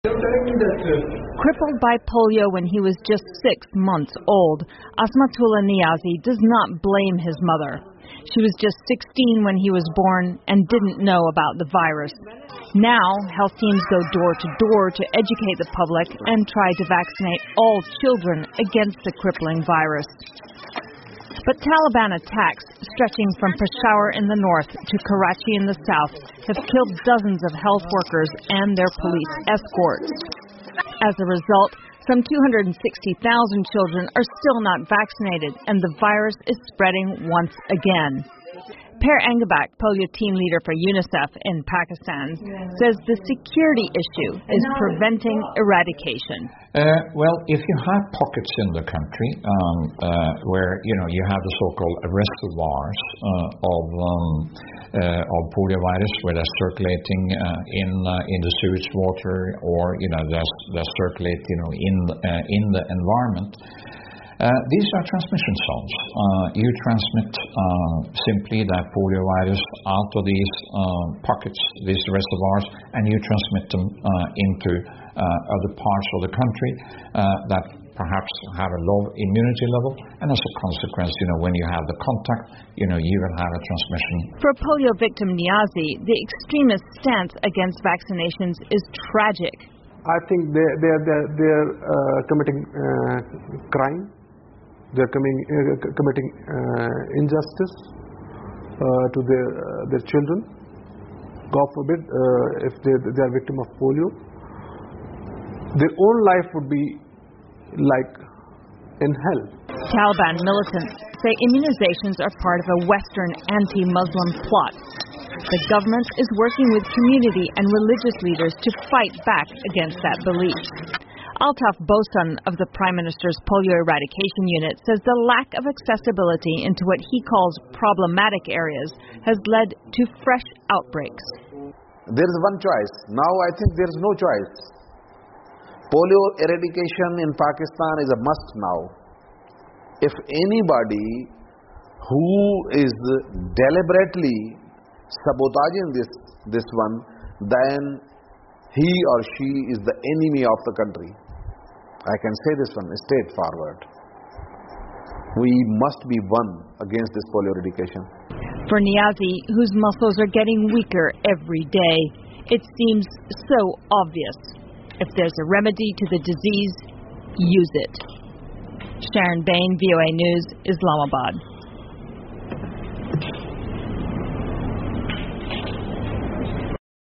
Crippled by polio when he was just 6 months old, Asmatullah Niazi does not blame his mother. She was just 16 when he was born and didn't know about the virus. Now, health teams go door to door to educate the public and try to vaccinate all children against the crippling virus. But Taliban attacks, stretching from Peshawar in the north to Karachi in the south, have killed dozens of health workers and their police escorts. As a result, some 260,000 children are still not vaccinated, and the virus is spreading once again. Per Engabak, polio team leader for UNICEF in Pakistan, says the security issue is preventing eradication. Well, if you have pockets in the country where you have the so-called reservoirs of poliovirus, where they're circulating in the sewage water, or they're circulate in the environment. These are transmission zones. You transmit simply that poliovirus out of these pockets, these reservoirs, and you transmit them into other parts of the country that perhaps have a low immunity level, and as a consequence, when you have the contact, you will have a transmission. For polio victim Niazi, the extremist stance against vaccinations is tragic. I think they're committing crime. They're committing injustice to their children. God forbid if they are victim of polio. Their own life would be like in hell. Taliban militants say immunizations are part of a Western anti-Muslim plot. The government is working with community and religious leaders to fight back against that belief. Altaf Bosan of the Prime Minister's Polio Eradication Unit says the lack of accessibility into what he calls problematic areas has led to fresh outbreaks. There is one choice. Now I think there is no choice. Polio eradication in Pakistan is a must now. If anybody who is deliberately sabotaging this one, then he or she is the enemy of the country. I can say this one straightforward. We must be one against this polio eradication. For Niazi, whose muscles are getting weaker every day, it seems so obvious. If there's a remedy to the disease, use it. Sharon Bain, VOA News, Islamabad.